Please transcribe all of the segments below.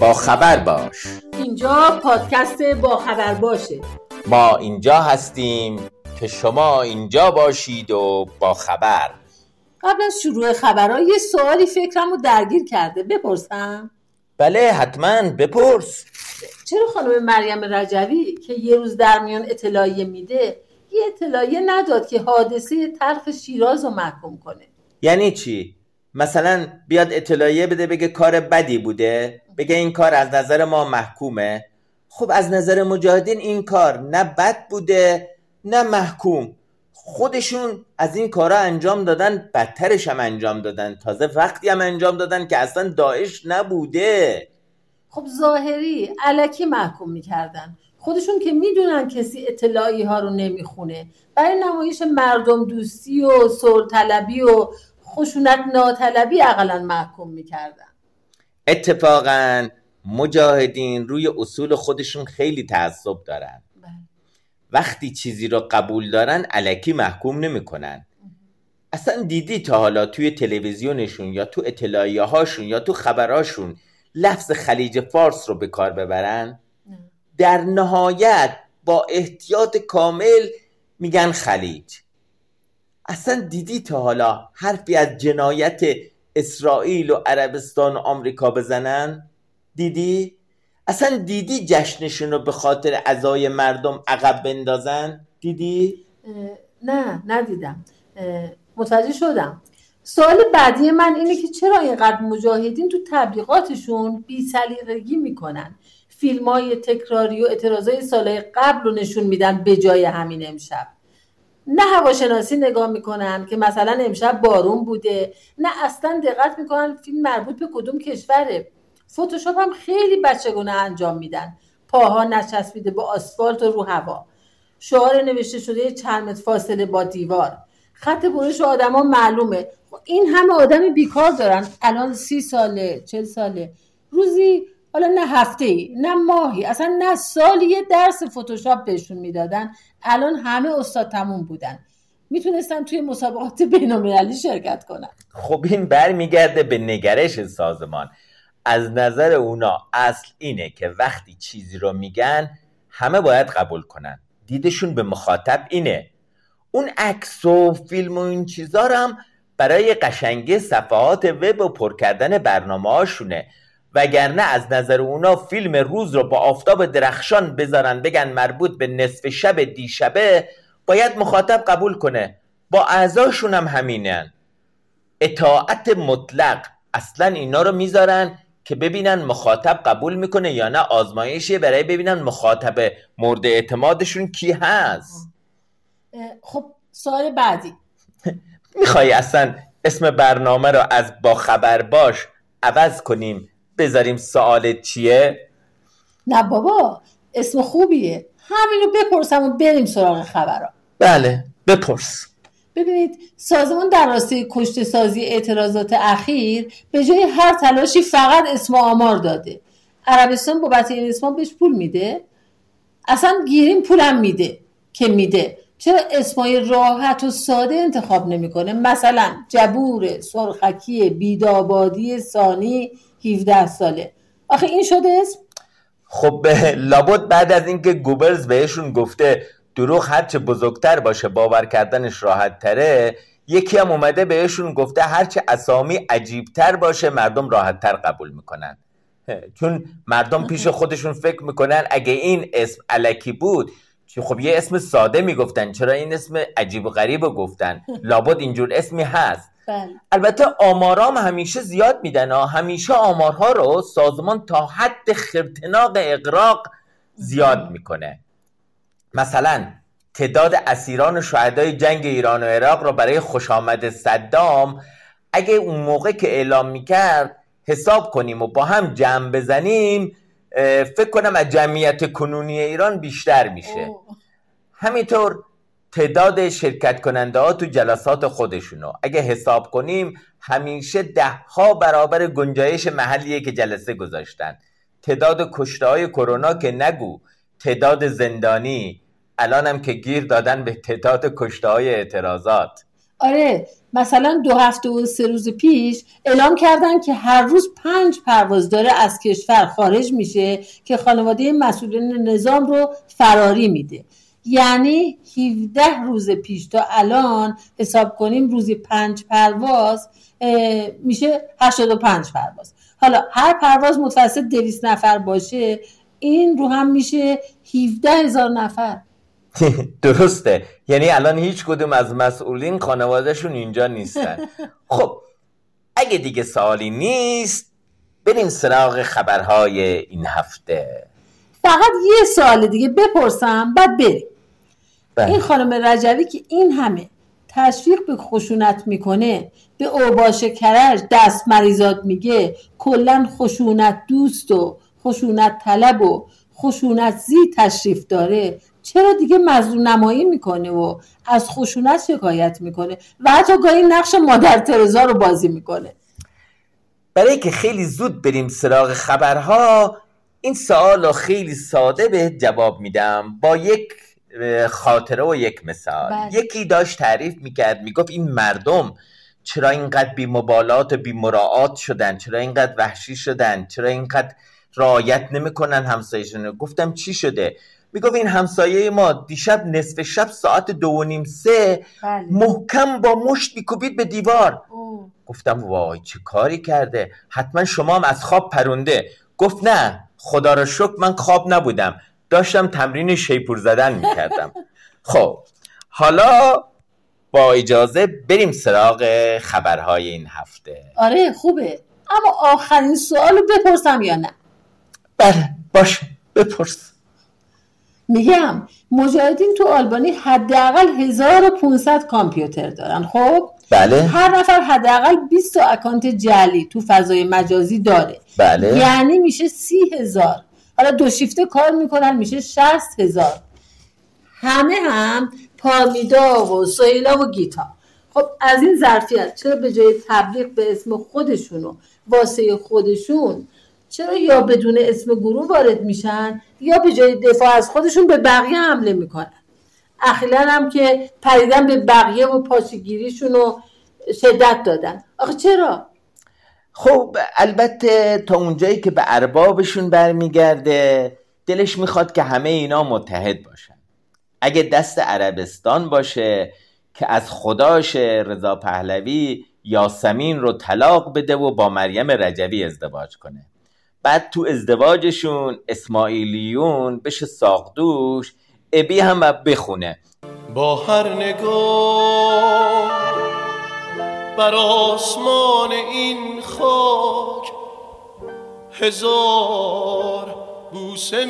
با خبر باش. اینجا پادکست با خبر باشه. ما اینجا هستیم که شما اینجا باشید و با خبر. قبل از شروع خبرها یه سوالی فکرمو درگیر کرده، بپرسم؟ بله حتما بپرس. چرا خانم مریم رجوی که یه روز در میان اطلاعیه میده یه اطلاعیه نداد که حادثه تلخ شیراز رو محکوم کنه؟ یعنی چی؟ مثلا بیاد اطلاعیه بده بگه کار بدی بوده، بگه این کار از نظر ما محکومه. خب از نظر مجاهدین این کار نه بد بوده نه محکوم. خودشون از این کارا انجام دادن، بدترش هم انجام دادن، تازه وقتی هم انجام دادن که اصلا داعش نبوده. خب ظاهری الکی محکوم میکردن، خودشون که میدونن کسی اطلاعی ها رو نمیخونه، برای نمایش مردم دوستی و صلح طلبی و خشونت ناطلبی اقلا محکوم میکردن. اتفاقا مجاهدین روی اصول خودشون خیلی تعصب دارن. وقتی چیزی رو قبول دارن الکی محکوم نمیکنن. اصلا دیدی تا حالا توی تلویزیونشون یا تو اطلاعیه هاشون یا تو خبراشون لفظ خلیج فارس رو به کار ببرن؟ در نهایت با احتیاط کامل میگن خلیج. اصلا دیدی تا حالا حرفی از جنایت اسرائیل و عربستان و آمریکا بزنن؟ دیدی؟ اصلا دیدی جشنشون رو به خاطر عزای مردم عقب بندازن؟ دیدی؟ نه ندیدم. متوجه شدم. سوال بعدی من اینه که چرا اینقدر مجاهدین تو تبلیغاتشون بی‌سلیقگی میکنن؟ فیلمای تکراری و اعتراضای سالهای قبل رو نشون میدن به جای همین امشب. نه هواشناسی نگاه میکنن که مثلا امشب بارون بوده، نه اصلا دقت میکنن فیلم مربوط به کدوم کشوره. فتوشاپ هم خیلی بچگونه انجام میدن، پاها نچسبیده با آسفالت و رو هوا، شعار نوشته شده چند متر فاصله با دیوار، خط برش آدما معلومه. این همه آدم بیکار دارن الان 30 ساله 40 ساله، روزی حالا نه هفته‌ای نه ماهی اصلا نه سالی یه درس فتوشاپ بهشون میدادن. الان همه استاد تموم بودن، میتونستن توی مسابقات بین‌المللی شرکت کنن. خب این برمیگرده به نگرش سازمان. از نظر اونا اصل اینه که وقتی چیزی رو میگن همه باید قبول کنن. دیدشون به مخاطب اینه. اون عکس و فیلم و این چیزا رو هم برای قشنگی صفحات وب و پر کردن برنامه هاشونه، وگرنه از نظر اونا فیلم روز رو با آفتاب درخشان بذارن بگن مربوط به نصف شب دیشبه، باید مخاطب قبول کنه. با اعضاشون هم همینن. اطاعت مطلق. اصلا اینا رو میذارن که ببینن مخاطب قبول میکنه یا نه، آزمایشیه برای ببینن مخاطب مورد اعتمادشون کی هست. خب سوال بعدی. میخوای اصلا اسم برنامه رو از با خبر باش عوض کنیم بذاریم سوالت چیه؟ نه بابا اسم خوبیه، همینو بپرسم و بریم سراغ خبرها. بله بپرس. ببینید سازمان در راستای کشته سازی اعتراضات اخیر به جای هر تلاشی فقط اسم و آمار داده. عربستان بابت این اسما بهش پول میده؟ اصلا گیریم پولم میده که میده، چرا اسمای راحت و ساده انتخاب نمیکنه؟ مثلا جبور، سرخکی، بیدابادی، ثانی، 17 ساله. آخه این شده اسم؟ خب لابد بعد از اینکه گوبلز بهشون گفته دروغ هرچه بزرگتر باشه باور کردنش راحت تره، یکی هم اومده بهشون گفته هرچه اسامی عجیبتر باشه مردم راحت تر قبول میکنن. چون مردم پیش خودشون فکر میکنن اگه این اسم الکی بود خب یه اسم ساده میگفتن، چرا این اسم عجیب و غریب گفتن؟ لابد اینجور اسمی هست. بله. البته آمارام همیشه زیاد میدن، همیشه آمارها رو سازمان تا حد خرطناق اغراق زیاد میکنه. مثلا تعداد اسیران و شهدای جنگ ایران و عراق رو برای خوشامد صدام اگه اون موقع که اعلام میکرد حساب کنیم و با هم جمع بزنیم، فکر کنم از جمعیت کنونی ایران بیشتر میشه. همینطور تعداد شرکت کننده ها تو جلسات خودشونو اگه حساب کنیم همیشه 10 برابر گنجایش محلیه که جلسه گذاشتن. تعداد کشته های کرونا که نگو، تعداد زندانی، الان هم که گیر دادن به تعداد کشته های اعتراضات. آره، مثلا 2 هفته و 3 روز پیش اعلام کردن که هر روز 5 پرواز داره از کشور خارج میشه که خانواده مسئولین نظام رو فراری میده. یعنی 17 روز پیش تا الان حساب کنیم روزی 5 پرواز میشه 85 پرواز. حالا هر پرواز متوسط 200 نفر باشه، این رو هم میشه 17,000 نفر. درسته، یعنی الان هیچ کدوم از مسئولین خانوادهشون اینجا نیستن. خب اگه دیگه سوالی نیست بریم سراغ خبرهای این هفته. فقط یه سوال دیگه بپرسم بعد بریم. این خانم رجوی که این همه تشویق به خشونت میکنه، به اوباش کرج دست مریضات میگه، کلن خشونت دوست و خشونت طلب و خشونت زی تشریف داره، چرا دیگه مظلوم نمایی میکنه و از خشونت شکایت میکنه و حتی گاهی نقش مادر ترزا رو بازی میکنه؟ برای که خیلی زود بریم سراغ خبرها، این سوال رو خیلی ساده به جواب میدم با یک خاطره و یک مثال. یکی داشت تعریف میکرد، میگفت این مردم چرا اینقدر بی مبالات و بی مراعات شدن، چرا اینقدر وحشی شدن، چرا اینقدر رعایت نمیکنن همسایه‌شون. گفتم چی شده؟ میگفت این همسایه ما دیشب نصف شب ساعت 2:30 محکم با مشت میکوبید به دیوار. گفتم وای چه کاری کرده، حتما شما هم از خواب پرونده. گفت نه خدا را شکر من خواب نبودم، داشتم تمرین شیپور زدن میکردم. خب حالا با اجازه بریم سراغ خبرهای این هفته. آره خوبه، اما آخرین سوالو بپرسم یا نه؟ بله باشه بپرس. میگم مجاهدین تو آلبانی حداقل 1500 کامپیوتر دارن. خب بله. هر نفر حداقل 20 تا اکانت جعلی تو فضای مجازی داره. بله. یعنی میشه 30,000. حالا 2 شیفته کار میکنن میشه 60,000. همه هم پامیدا و سهیلا و گیتا. خب از این ظرفیت چرا به جای تبلیغ به اسم خودشون و واسه خودشون، چرا یا بدون اسم گروه وارد میشن یا به جای دفاع از خودشون به بقیه حمله میکنن؟ اخیراً هم که پریدن به بقیه و پاشگیریشون رو شدت دادن. آخه چرا؟ خب البته تا اونجایی که به اربابشون برمیگرده دلش میخواد که همه اینا متحد باشن. اگه دست عربستان باشه که از خداش رضا پهلوی یاسمین رو طلاق بده و با مریم رجوی ازدواج کنه، بعد تو ازدواجشون اسماعیلیون بشه ساقدوش، ابی هم بخونه با هر نگاه بر آسمان این خاک 1000 بوسه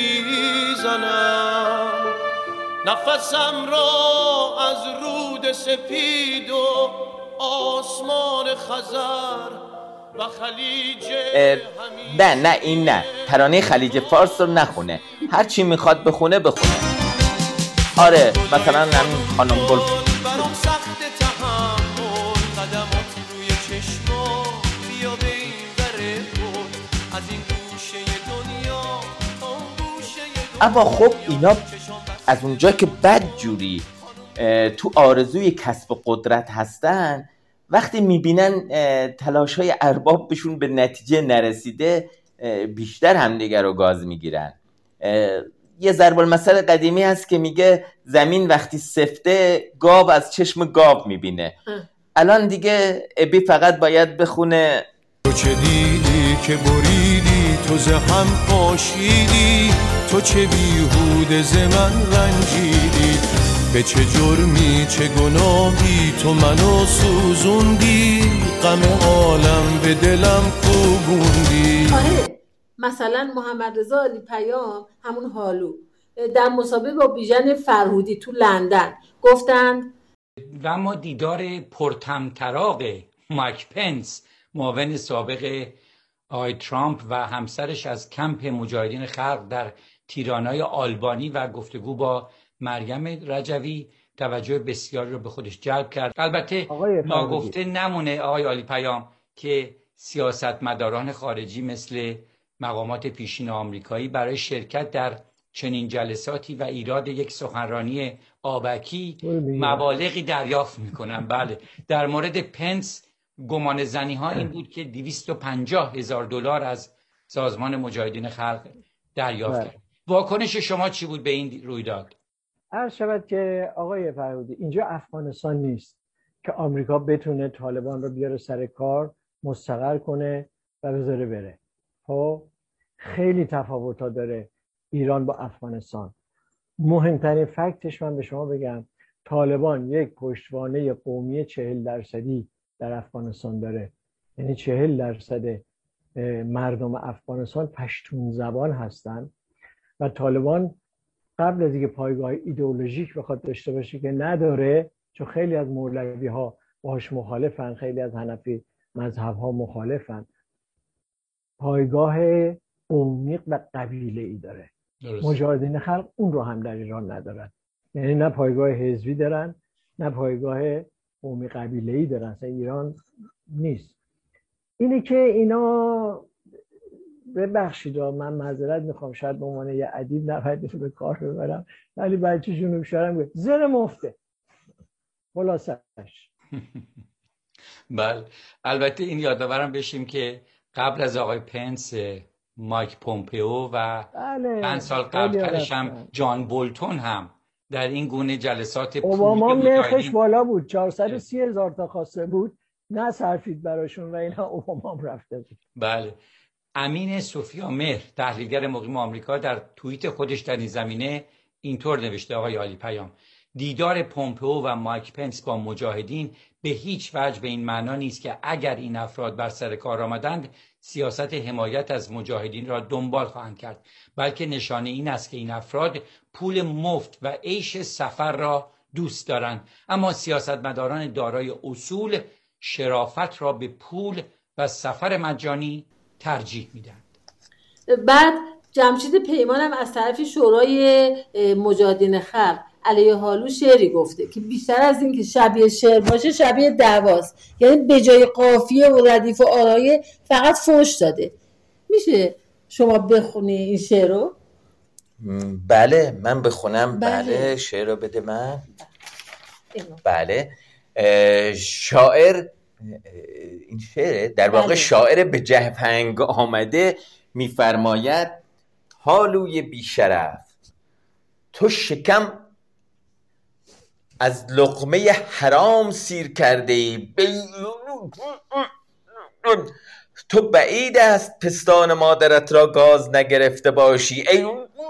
میزنم، نفسم را از رود سپید و آسمان خزر و خلیج نه این نه، ترانه خلیج فارس رو نخونه، هر چی میخواد بخونه. آره مثلا همین خانم گل برام سخت تحمل، قدمات روی چشما بیا به این وره بود، از این گوشه دنیا تا اون گوشه دنیا. اما خب اینا از اونجا که بدجوری تو آرزوی کسب قدرت هستن، وقتی میبینن تلاش‌های ارباب بهشون به نتیجه نرسیده بیشتر همدیگر رو گاز میگیرن. یه ضرب المثل قدیمی هست که میگه زمین وقتی سفته گاو از چشم گاو میبینه. الان دیگه ابی فقط باید بخونه تو چه دیدی که بریدی، تو زهم پاشیدی، تو چه بیهوده ز من رنجیدی، به چه جرمی چه گناهی تو منو سوزوندی، غم عالم به دلم کوبوندی. آره مثلا محمد رضا علی پیام همون حالو در مسابقه با بیژن فرهودی تو لندن گفتند و اما دیدار پرطمطراق مایک پنس معاون سابق آقای ترامپ و همسرش از کمپ مجاهدین خلق در تیرانای آلبانی و گفتگو با مریم رجوی توجه بسیاری رو به خودش جلب کرد. البته ناگفته نمونه آقای علی پیام که سیاستمداران خارجی مثل مقامات پیشین آمریکایی برای شرکت در چنین جلساتی و ایراد یک سخنرانی آبکی مبالغی دریافت میکنن. بله، در مورد پنس گمان زنی ها این بود که 250,000 دلار از سازمان مجاهدین خلق دریافت کرد. واکنش شما چی بود به این رویداد؟ عرض شود که آقای فرهودی، اینجا افغانستان نیست که آمریکا بتونه طالبان رو بیاره سر کار، مستقر کنه و بذاره بره. خب خیلی تفاوت‌ها داره ایران با افغانستان. مهمترین فکتش من به شما بگم، طالبان یک پشتوانه قومی 40% در افغانستان داره. یعنی 40% مردم افغانستان پشتون زبان هستن و طالبان قبل از اینکه پایگاه ایدئولوژیک بخواد داشته باشه که نداره، چون خیلی از مولوی ها باهاش مخالفن، خیلی از حنفی مذهب ها مخالفن، پایگاه عمیق و قبیله‌ای داره. مجاهدین خلق اون رو هم در ایران ندارن. یعنی نه پایگاه حزبی دارن، نه پایگاه قومی قبیله‌ای دارن. اصلا ایران نیست. اینه که اینا، ببخشید من معذرت میخوام، شاید به عنوان یه ادیب نباید به کار ببرم، ولی بچه جنوب شهرم زر مفته خلاصش. بله، البته این یادآورم بشیم که قبل از آقای پنس مایک پومپئو و چند سال قبلترش هم جان بولتون هم در این گونه جلسات اوباما نرخش بالا بود، 430,000 تا خواسته بود، نه صرفید براشون و اینا اوباما هم رفته بود. بله. امین سوفیا مهر، تحلیلگر مقیم آمریکا، در توییت خودش در این زمینه اینطور نوشته: آقای عالی پیام، دیدار پومپئو و مایک پنس با مجاهدین به هیچ وجه به این معنا نیست که اگر این افراد بر سر کار آمدند سیاست حمایت از مجاهدین را دنبال خواهند کرد، بلکه نشانه این است که این افراد پول مفت و عیش سفر را دوست دارند، اما سیاستمداران دارای اصول شرافت را به پول و سفر مجانی ترجیح میدن. بعد جمشید پیمان هم از طرف شورای مجاهدین خلق علیه هالو شعری گفته که بیشتر از این که شبیه شعر باشه شبیه دعواست، یعنی به جای قافیه و ردیف و آرایه فقط فحش داده. میشه شما بخونی این شعر رو؟ بله من بخونم. بله شعر رو بده من. بله شاعر، این شعر در واقع شاعر به جهنگ آمده میفرماید: هالوی بیشرف، تو شکم از لقمه حرام سیر کرده ای، تو بعید است پستان مادرت را گاز نگرفته باشی، ای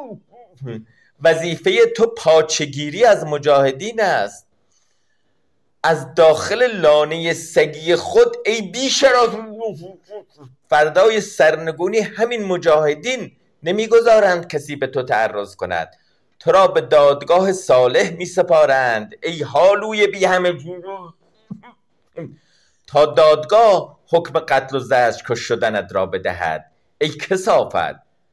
وظیفه تو پاچگیری از مجاهدین است، از داخل لانه سگی خود ای بیشرف، فردای سرنگونی همین مجاهدین نمیگذارند کسی به تو تعرض کند، تو را به دادگاه صالح می سپارند ای هالوی بی همه تا دادگاه حکم قتل و زجرکش شدنت را بدهد، ای کثافت.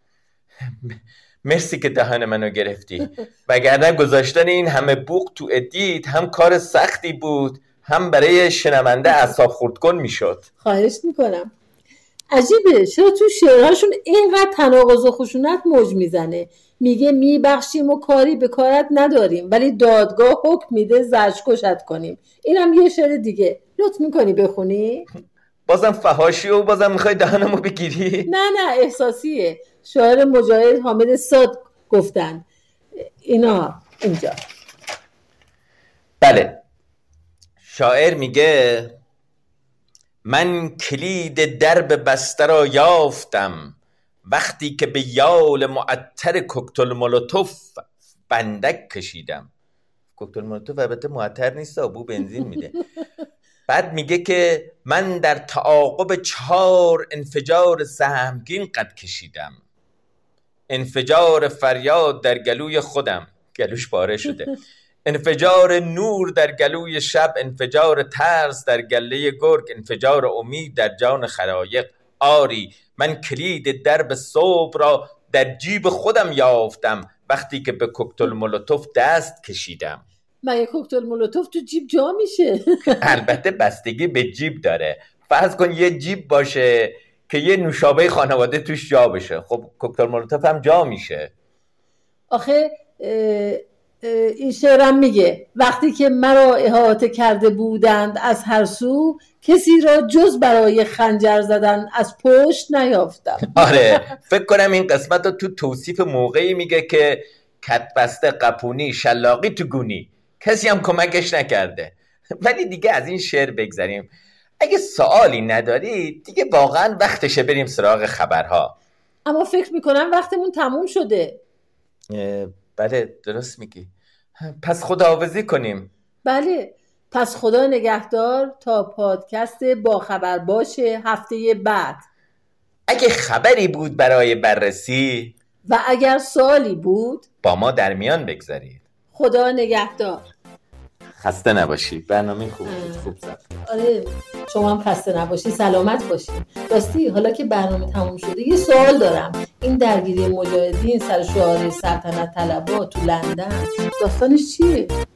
مرسی که دهان منو گرفتی، وگرنه گذاشتن این همه بوق تو ادیت هم کار سختی بود، هم برای شنونده اعصاب خردکن میشد. خواهش میکنم. عجیبه چرا تو شعرهاشون اینقدر تناقض و خشونت موج میزنه. میگه میبخشیم و کاری به کارت نداریم، ولی دادگاه حکم میده زجرکشت کنیم. اینم یه شعر دیگه. لطف میکنی بخونی؟ بازم فحاشی و بازم میخوای دهنمو بگیری؟ نه احساسیه. شاعر مجاهد حامد صاد گفتن اینا اینجا. بله شاعر میگه: من کلید درب بسته را یافتم، وقتی که به یال معطر کوکتل مولوتوف بندک کشیدم. کوکتل مولوتوف البته معطر نیست، بو بنزین میده. بعد میگه که من در تعاقب 4 انفجار سهمگین قد کشیدم، انفجار فریاد در گلوی خودم، گلوش پاره شده، انفجار نور در گلوی شب، انفجار ترس در گله گرگ، انفجار امید در جان خلایق. آری من کلید درب صبح را در جیب خودم یافتم، وقتی که به کوکتل مولوتوف دست کشیدم. مگه کوکتل مولوتوف تو جیب جا میشه؟ البته بستگی به جیب داره. فرض کن یه جیب باشه که یه نوشابه خانواده توش جا بشه، خب کوکتل مولوتوف هم جا میشه. آخه این شعرم میگه وقتی که مرا احاطه کرده بودند از هر سو، کسی را جز برای خنجر زدن از پشت نیافتم. آره فکر کنم این قسمت رو تو توصیف موقعی میگه که کتبسته قپونی شلاقی تو گونی، کسی هم کمکش نکرده. ولی دیگه از این شعر بگذاریم. اگه سوالی ندارید دیگه واقعا وقتشه بریم سراغ خبرها. اما فکر میکنم وقتمون تموم شده. بله درست میگی. پس خداحافظی کنیم. بله پس خدا نگهدار تا پادکست با خبر باشه هفته بعد. اگه خبری بود برای بررسی و اگر سوالی بود با ما در میان بگذارید. خدا نگهدار. خسته نباشی. برنامه خوب زد. آره شما هم خسته نباشی، سلامت باشی. راستی حالا که برنامه تموم شده یه سوال دارم. این درگیری مجاهدین سر شعار سلطنت طلبها تو لندن داستانش چیه؟